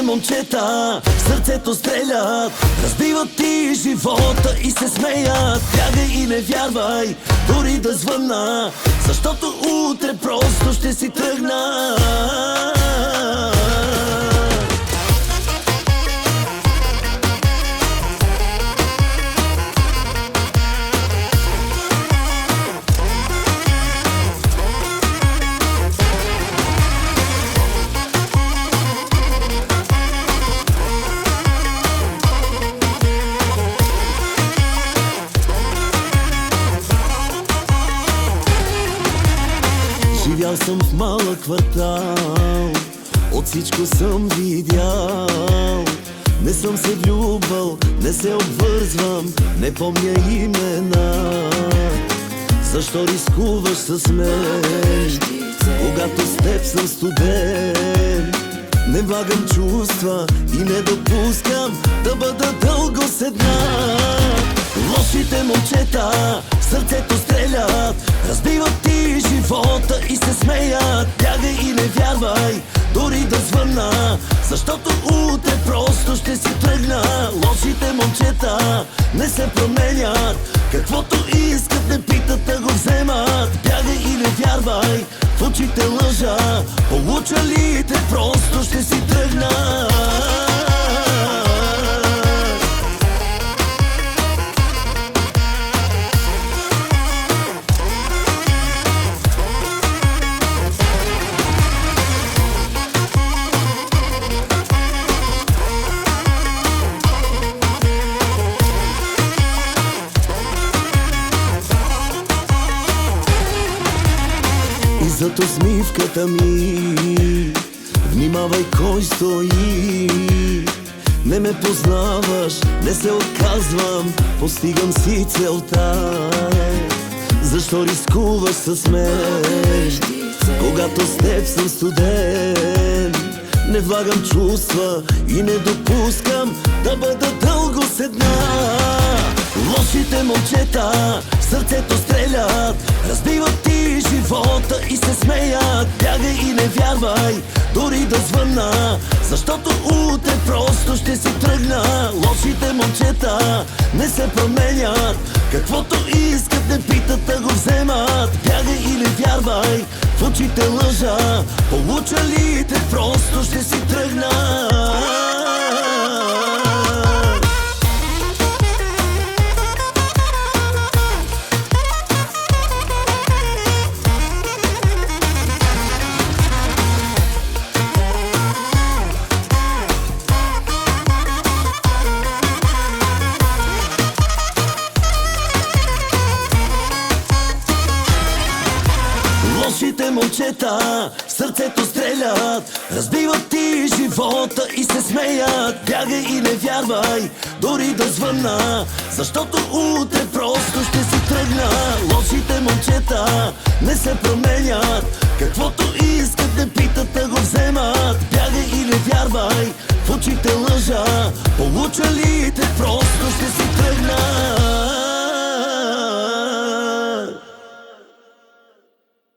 момчета в сърцето стрелят, разбиват ти живота и се смеят. Бягай и не вярвай, дори да звънна, защото утре просто ще си тръгна. Живял съм в малък квартал, от всичко съм видял. Не съм се влюбвал, не се обвързвам, не помня имена. Защо рискуваш с мен, когато с теб съм студен? Не влагам чувства и не допускам да бъда дълго с една. Лошите момчета в сърцето стрелят, разбиват ти живота и се смеят. Бягай и не вярвай, дори да звънна, защото утре просто ще си тръгна. Лошите момчета не се променят, каквото искат не питат да го вземат. Бягай и не вярвай, в очите лъжа, получа ли те просто ще си тръгна. Зад усмивката ми внимавай кой стои. Не ме познаваш, не се отказвам, постигам си целта. Защо рискуваш с мен, когато с теб съм студен? Не влагам чувства и не допускам да бъда дълго с една. Лошите момчета в сърцето стрелят, разбиват ти живота и се смеят. Бягай и не вярвай, дори да звънна, защото утре просто ще си тръгна. Лошите момчета не се променят, каквото искат не питат да го вземат. Бягай и не вярвай, в очите лъжа, получа ли те просто ще си тръгна. Лошите момчета в сърцето стрелят, разбиват ти живота и се смеят. Бягай и не вярвай, дори да звънна, защото утре просто ще си тръгна. Лошите момчета не се променят, каквото искат не питат да го вземат. Бягай и не вярвай, в очите лъжа, получа ли